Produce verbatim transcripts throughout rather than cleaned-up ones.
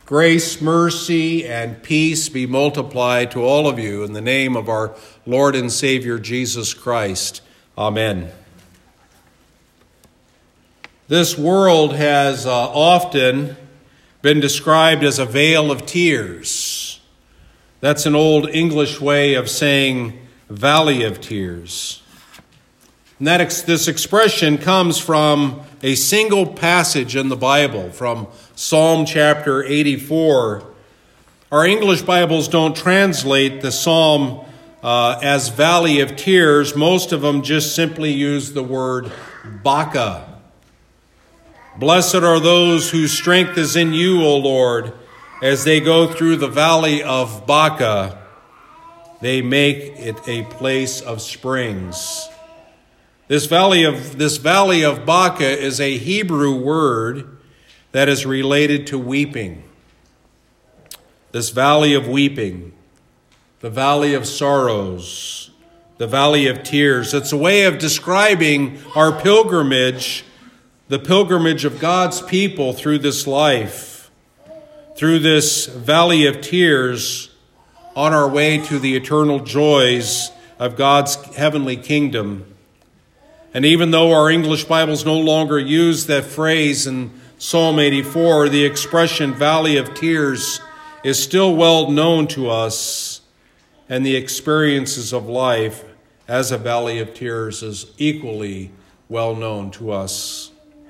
Grace, mercy, and peace be multiplied to all of you in the name of our Lord and Savior Jesus Christ. Amen. This world has uh, often been described as a vale of tears. That's an old English way of saying valley of tears. And that ex- this expression comes from a single passage in the Bible, from Psalm chapter eighty-four. Our English Bibles don't translate the psalm uh, as valley of tears. Most of them just simply use the word Baca. Blessed are those whose strength is in you, O Lord, as they go through the valley of Baca. They make it a place of springs. This valley of this valley of Baca is a Hebrew word that is related to weeping. This valley of weeping, the valley of sorrows, the valley of tears. It's a way of describing our pilgrimage, the pilgrimage of God's people through this life, through this valley of tears on our way to the eternal joys of God's heavenly kingdom. And even though our English Bibles no longer use that phrase in Psalm eighty-four, the expression valley of tears is still well known to us, and the experiences of life as a valley of tears is equally well known to us.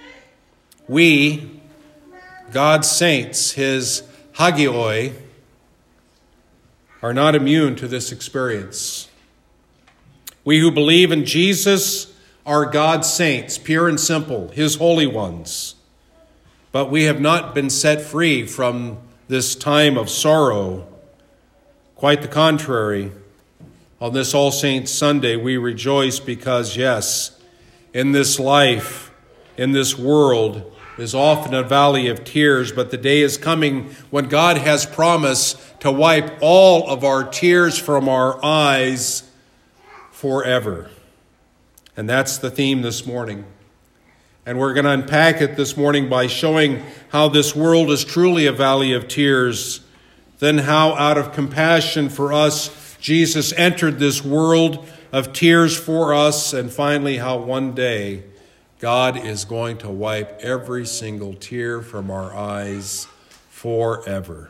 We, God's saints, his hagioi, are not immune to this experience. We who believe in Jesus are God's saints, pure and simple, his holy ones. But we have not been set free from this time of sorrow. Quite the contrary. On this All Saints Sunday, we rejoice because, yes, in this life, in this world, is often a valley of tears, but the day is coming when God has promised to wipe all of our tears from our eyes forever. And that's the theme this morning. And we're going to unpack it this morning by showing how this world is truly a valley of tears, then how out of compassion for us, Jesus entered this world of tears for us, and finally how one day God is going to wipe every single tear from our eyes forever.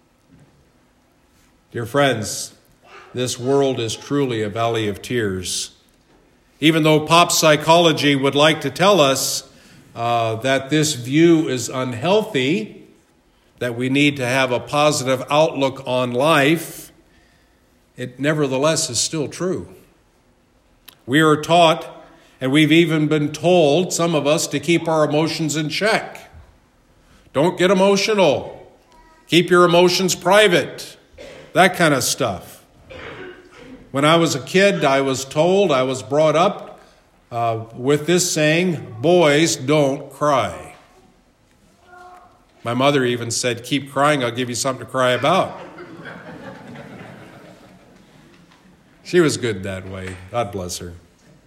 Dear friends, this world is truly a valley of tears. Even though pop psychology would like to tell us uh, that this view is unhealthy, that we need to have a positive outlook on life, it nevertheless is still true. We are taught, and we've even been told, some of us, to keep our emotions in check. Don't get emotional. Keep your emotions private. That kind of stuff. When I was a kid, I was told, I was brought up uh, with this saying, boys don't cry. My mother even said, keep crying, I'll give you something to cry about. She was good that way. God bless her.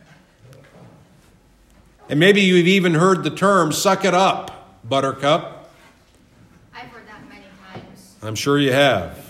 And maybe you've even heard the term, suck it up, buttercup. I've heard that many times. I'm sure you have.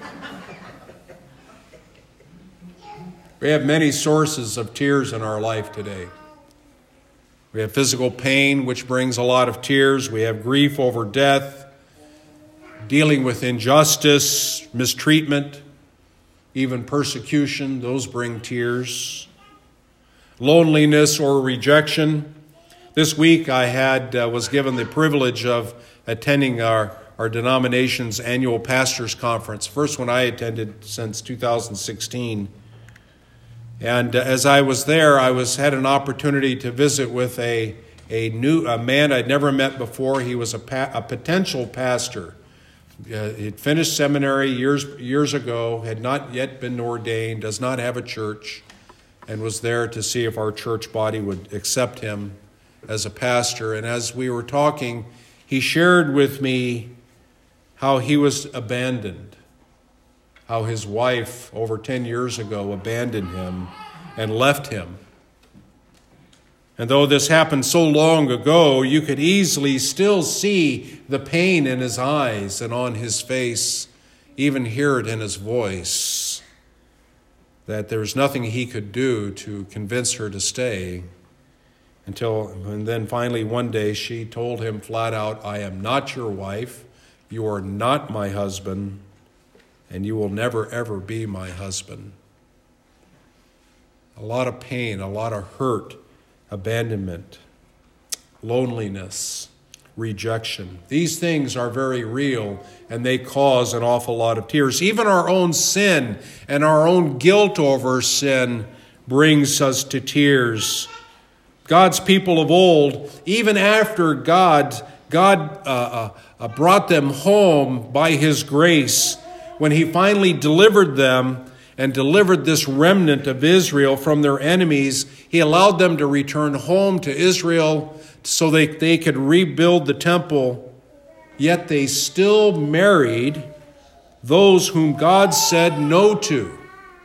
We have many sources of tears in our life today. We have physical pain, which brings a lot of tears. We have grief over death, dealing with injustice, mistreatment, even persecution. Those bring tears. Loneliness or rejection. This week I had uh, was given the privilege of attending our, our denomination's annual pastors' conference, first one I attended since two thousand sixteen. And as I was there, I was had an opportunity to visit with a a new a man I'd never met before. He was a, pa- a potential pastor. Uh, he'd finished seminary years years ago, had not yet been ordained, does not have a church, and was there to see if our church body would accept him as a pastor. And as we were talking, he shared with me how he was abandoned. How his wife, over ten years ago, abandoned him and left him. And though this happened so long ago, you could easily still see the pain in his eyes and on his face, even hear it in his voice, that there was nothing he could do to convince her to stay. Until, and then finally one day she told him flat out, I am not your wife, you are not my husband, and you will never ever be my husband. A lot of pain, a lot of hurt, abandonment, loneliness, rejection. These things are very real, and they cause an awful lot of tears. Even our own sin and our own guilt over sin brings us to tears. God's people of old, even after God, God uh, uh, brought them home by his grace, when he finally delivered them and delivered this remnant of Israel from their enemies, he allowed them to return home to Israel so they, they could rebuild the temple. Yet they still married those whom God said no to.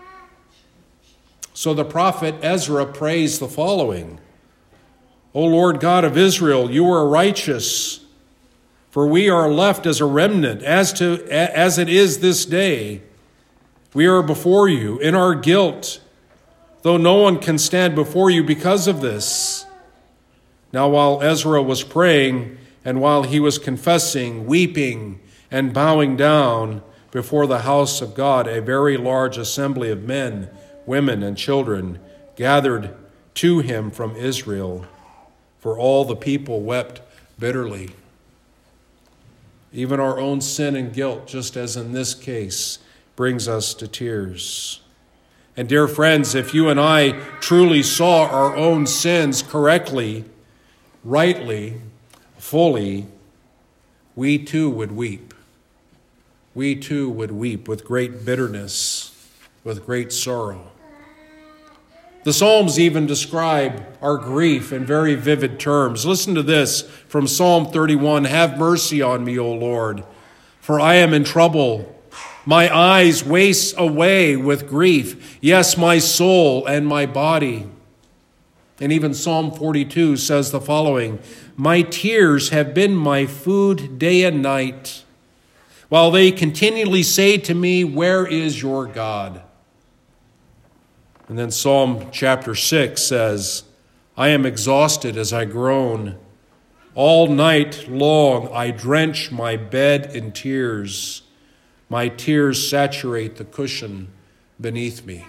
So the prophet Ezra prays the following: O Lord God of Israel, you are righteous, for we are left as a remnant, as to as it is this day. We are before you in our guilt, though no one can stand before you because of this. Now while Ezra was praying, and while he was confessing, weeping, and bowing down before the house of God, a very large assembly of men, women, and children gathered to him from Israel, for all the people wept bitterly. Even our own sin and guilt, just as in this case, brings us to tears. And dear friends, if you and I truly saw our own sins correctly, rightly, fully, we too would weep. We too would weep with great bitterness, with great sorrow. The Psalms even describe our grief in very vivid terms. Listen to this from Psalm thirty-one. Have mercy on me, O Lord, for I am in trouble. My eyes waste away with grief. Yes, my soul and my body. And even Psalm forty-two says the following: My tears have been my food day and night, while they continually say to me, where is your God? And then Psalm chapter six says, I am exhausted as I groan. All night long I drench my bed in tears. My tears saturate the cushion beneath me.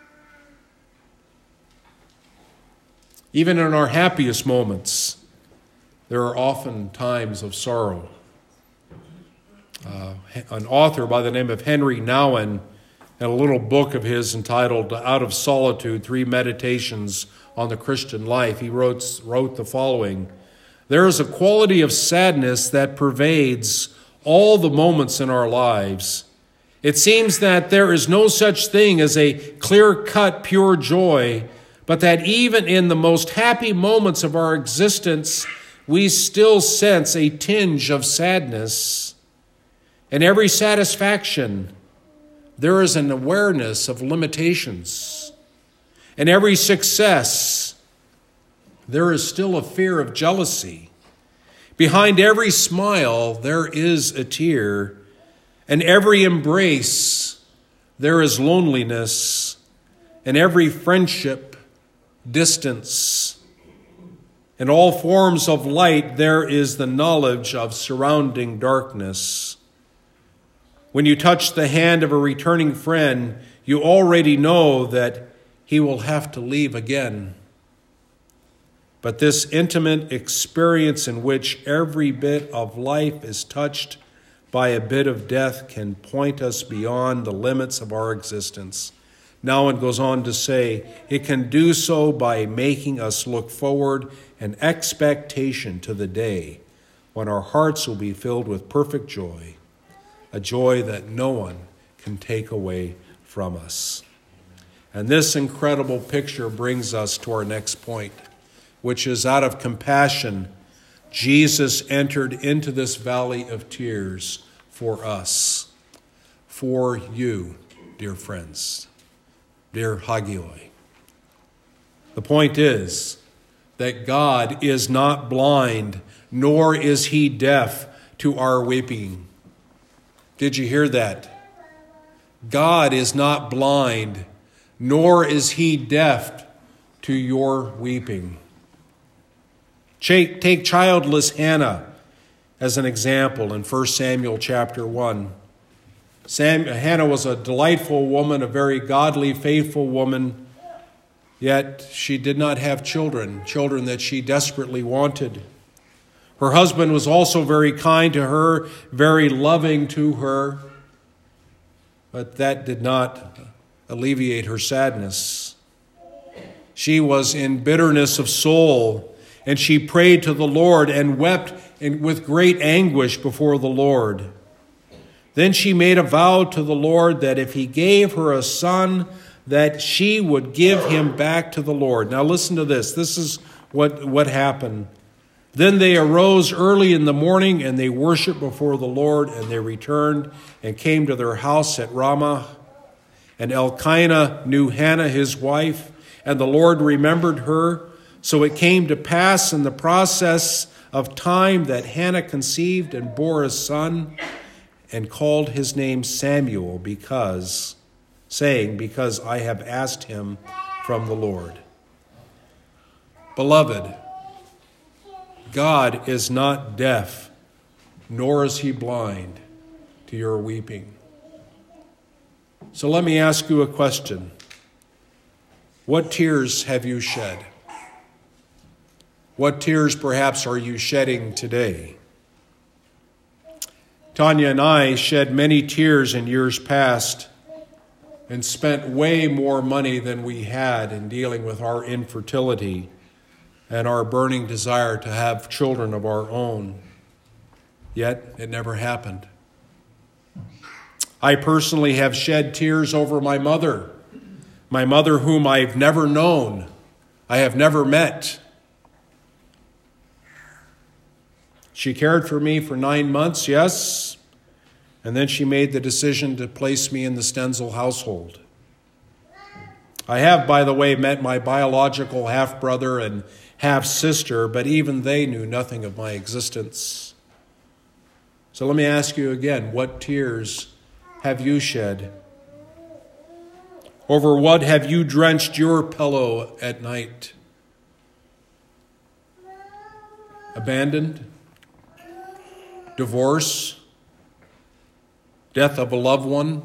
Even in our happiest moments, there are often times of sorrow. Uh, an author by the name of Henry Nouwen, in a little book of his entitled Out of Solitude, Three Meditations on the Christian Life, he wrote, wrote the following: There is a quality of sadness that pervades all the moments in our lives. It seems that there is no such thing as a clear-cut, pure joy, but that even in the most happy moments of our existence, we still sense a tinge of sadness. In every satisfaction, there is an awareness of limitations. In every success, there is still a fear of jealousy. Behind every smile, there is a tear. In every embrace, there is loneliness. In every friendship, distance. In all forms of light, there is the knowledge of surrounding darkness. When you touch the hand of a returning friend, you already know that he will have to leave again. But this intimate experience in which every bit of life is touched by a bit of death can point us beyond the limits of our existence. Nouwen goes on to say, it can do so by making us look forward in expectation to the day when our hearts will be filled with perfect joy, a joy that no one can take away from us. And this incredible picture brings us to our next point, which is out of compassion, Jesus entered into this valley of tears for us, for you, dear friends, dear Hagioi. The point is, that God is not blind, nor is he deaf to our weeping. Did you hear that? God is not blind, nor is he deaf to your weeping. Take childless Hannah as an example in First Samuel chapter one. Sam, Hannah was a delightful woman, a very godly, faithful woman, yet she did not have children, children that she desperately wanted. Her husband was also very kind to her, very loving to her, but that did not alleviate her sadness. She was in bitterness of soul, and she prayed to the Lord and wept in, with great anguish before the Lord. Then she made a vow to the Lord that if he gave her a son, that she would give him back to the Lord. Now listen to this. This is what, what happened. Then they arose early in the morning, and they worshiped before the Lord, and they returned and came to their house at Ramah. And Elkanah knew Hannah his wife, and the Lord remembered her. So it came to pass in the process of time that Hannah conceived and bore a son, and called his name Samuel, because, saying, because I have asked him from the Lord. Beloved, God is not deaf, nor is he blind to your weeping. So let me ask you a question. What tears have you shed? What tears perhaps are you shedding today? Tanya and I shed many tears in years past and spent way more money than we had in dealing with our infertility and our burning desire to have children of our own. Yet it never happened. I personally have shed tears over my mother, my mother whom I've never known, I have never met. She cared for me for nine months, yes, and then she made the decision to place me in the Stenzel household. I have, by the way, met my biological half-brother and half-sister, but even they knew nothing of my existence. So let me ask you again, what tears have you shed? Over what have you drenched your pillow at night? Abandoned? Divorce? Death of a loved one?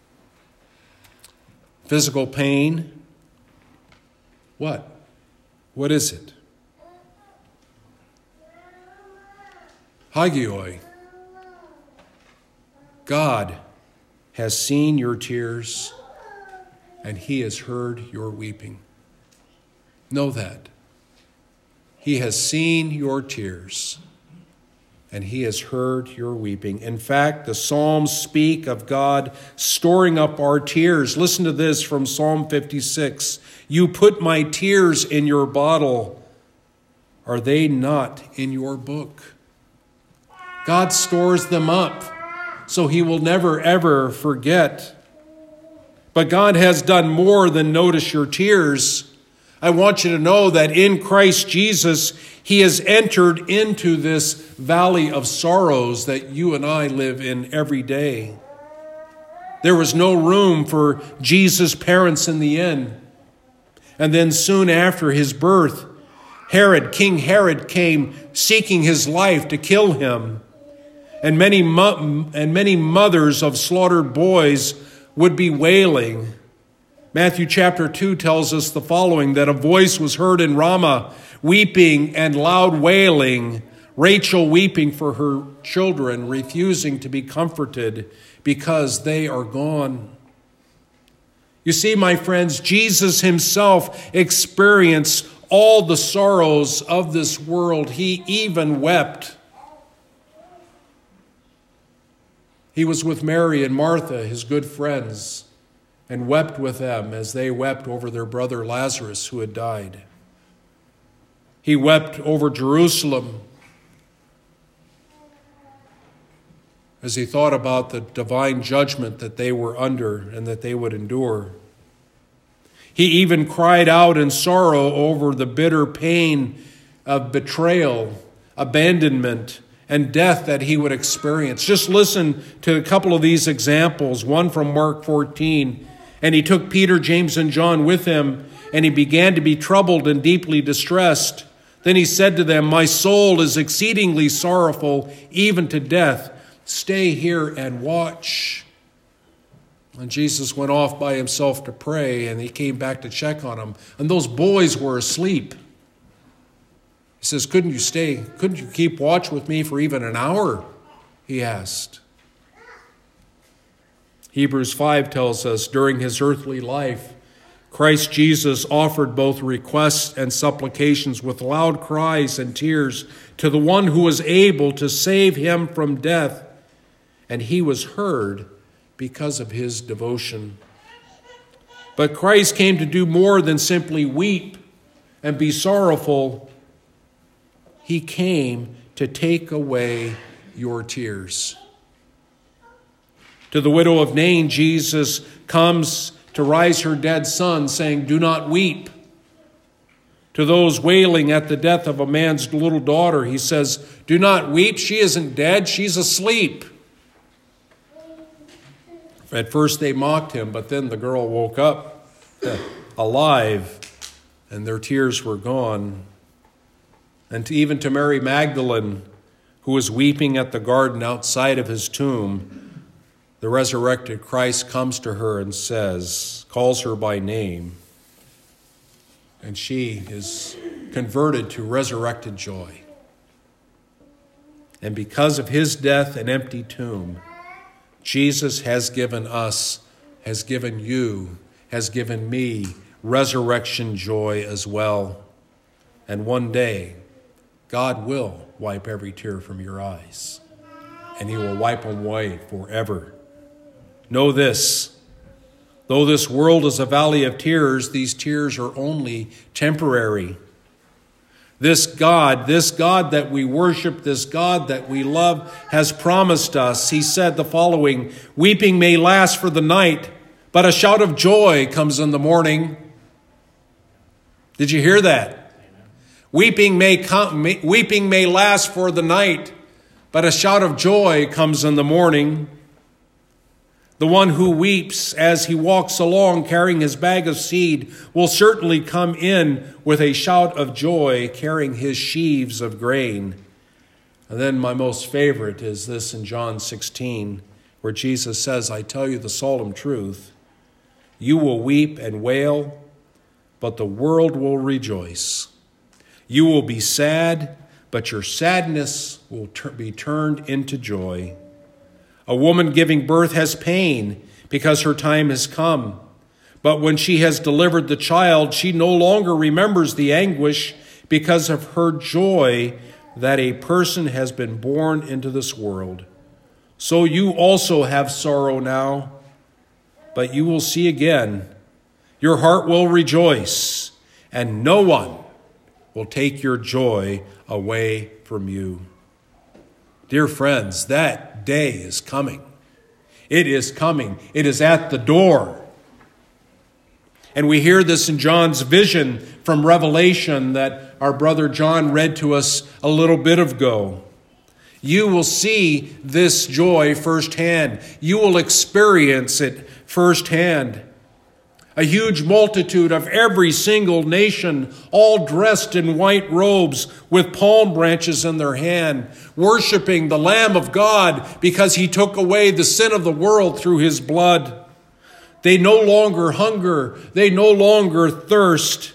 Physical pain? What? What is it? Hagioi. God has seen your tears, and he has heard your weeping. Know that. He has seen your tears, and he has heard your weeping. In fact, the Psalms speak of God storing up our tears. Listen to this from Psalm fifty-six. You put my tears in your bottle. Are they not in your book? God stores them up, so he will never, ever forget. But God has done more than notice your tears. I want you to know that in Christ Jesus, he has entered into this valley of sorrows that you and I live in every day. There was no room for Jesus' parents in the inn. And then soon after his birth, Herod, King Herod, came seeking his life to kill him. And many, mo- and many mothers of slaughtered boys would be wailing. Matthew chapter two tells us the following, that a voice was heard in Ramah, weeping and loud wailing, Rachel weeping for her children, refusing to be comforted because they are gone. You see, my friends, Jesus himself experienced all the sorrows of this world. He even wept. He was with Mary and Martha, his good friends, and wept with them as they wept over their brother Lazarus who had died. He wept over Jerusalem as he thought about the divine judgment that they were under and that they would endure. He even cried out in sorrow over the bitter pain of betrayal, abandonment, and death that he would experience. Just listen to a couple of these examples. One from Mark fourteen. And he took Peter, James, and John with him, and he began to be troubled and deeply distressed. Then he said to them, "My soul is exceedingly sorrowful, even to death. Stay here and watch." And Jesus went off by himself to pray, and he came back to check on them. And those boys were asleep. He says, "Couldn't you stay? Couldn't you keep watch with me for even an hour?" He asked. Hebrews five tells us, during his earthly life, Christ Jesus offered both requests and supplications with loud cries and tears to the one who was able to save him from death, and he was heard because of his devotion. But Christ came to do more than simply weep and be sorrowful. He came to take away your tears. To the widow of Nain, Jesus comes to rise her dead son, saying, "Do not weep." To those wailing at the death of a man's little daughter, he says, "Do not weep. She isn't dead. She's asleep." At first they mocked him, but then the girl woke up alive, and their tears were gone. And to, even to Mary Magdalene, who was weeping at the garden outside of his tomb, the resurrected Christ comes to her and says, calls her by name, and she is converted to resurrected joy. And because of his death and empty tomb, Jesus has given us, has given you, has given me resurrection joy as well. And one day, God will wipe every tear from your eyes, and he will wipe them away forever. Know this, though this world is a valley of tears, these tears are only temporary. This God, this God that we worship, this God that we love, has promised us. He said the following, "Weeping may last for the night, but a shout of joy comes in the morning." Did you hear that? Weeping may come, may, weeping may last for the night, but a shout of joy comes in the morning. The one who weeps as he walks along carrying his bag of seed will certainly come in with a shout of joy carrying his sheaves of grain. And then my most favorite is this in John sixteen, where Jesus says, "I tell you the solemn truth, you will weep and wail, but the world will rejoice. You will be sad, but your sadness will ter- be turned into joy. A woman giving birth has pain because her time has come. But when she has delivered the child, she no longer remembers the anguish because of her joy that a person has been born into this world. So you also have sorrow now, but you will see again. Your heart will rejoice, and no one will take your joy away from you." Dear friends, that day is coming. It is coming. It is at the door. And we hear this in John's vision from Revelation that our brother John read to us a little bit ago. You will see this joy firsthand. You will experience it firsthand. A huge multitude of every single nation, all dressed in white robes with palm branches in their hand, worshiping the Lamb of God because he took away the sin of the world through his blood. They no longer hunger. They no longer thirst.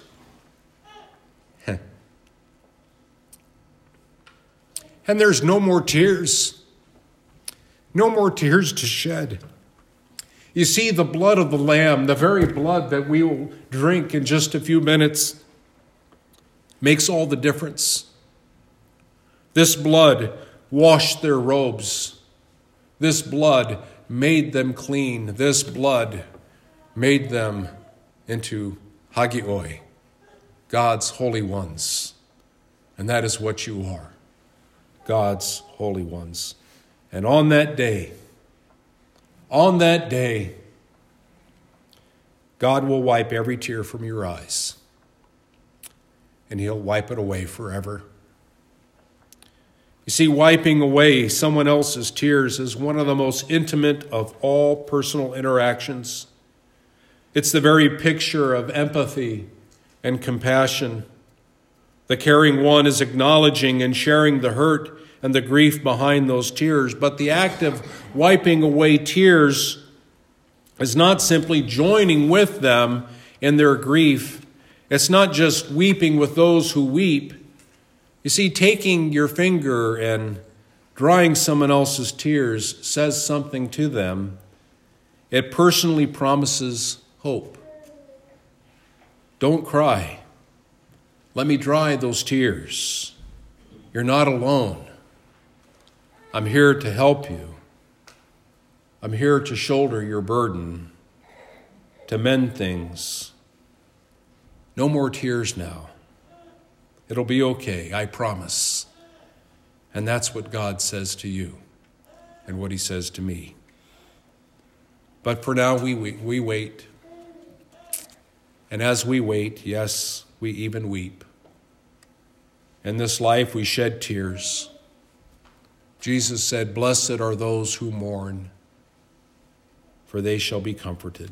And there's no more tears. No more tears to shed. You see, the blood of the Lamb, the very blood that we will drink in just a few minutes, makes all the difference. This blood washed their robes. This blood made them clean. This blood made them into hagioi, God's holy ones. And that is what you are, God's holy ones. And on that day, On that day, God will wipe every tear from your eyes, and he'll wipe it away forever. You see, wiping away someone else's tears is one of the most intimate of all personal interactions. It's the very picture of empathy and compassion. The caring one is acknowledging and sharing the hurt and the grief behind those tears. But the act of wiping away tears is not simply joining with them in their grief. It's not just weeping with those who weep. You see, taking your finger and drying someone else's tears says something to them. It personally promises hope. Don't cry. Let me dry those tears. You're not alone. I'm here to help you. I'm here to shoulder your burden, to mend things. No more tears now. It'll be okay, I promise. And that's what God says to you and what he says to me. But for now, we, we, we wait. And as we wait, yes, we even weep. In this life, we shed tears. Jesus said, "Blessed are those who mourn, for they shall be comforted."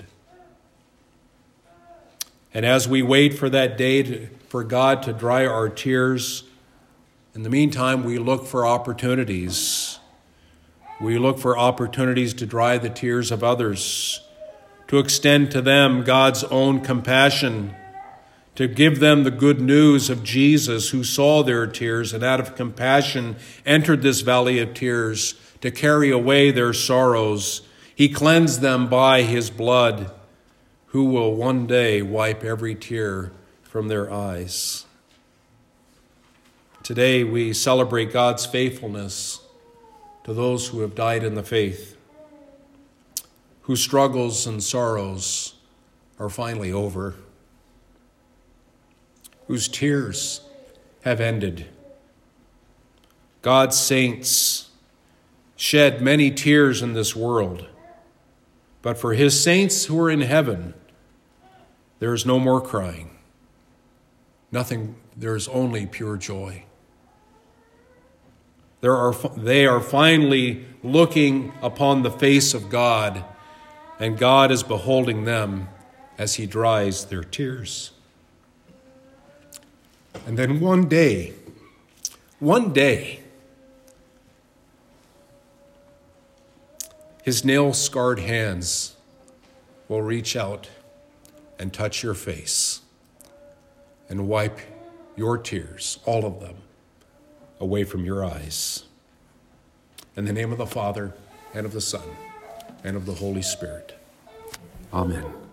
And as we wait for that day to, for God to dry our tears, in the meantime, we look for opportunities. We look for opportunities to dry the tears of others, to extend to them God's own compassion, to give them the good news of Jesus, who saw their tears and out of compassion entered this valley of tears to carry away their sorrows. He cleansed them by his blood, who will one day wipe every tear from their eyes. Today we celebrate God's faithfulness to those who have died in the faith, whose struggles and sorrows are finally over, whose tears have ended. God's saints shed many tears in this world, but for his saints who are in heaven, there is no more crying. Nothing, there is only pure joy. There are, they are finally looking upon the face of God, and God is beholding them as he dries their tears. And then one day, one day, his nail-scarred hands will reach out and touch your face and wipe your tears, all of them, away from your eyes. In the name of the Father, and of the Son, and of the Holy Spirit. Amen.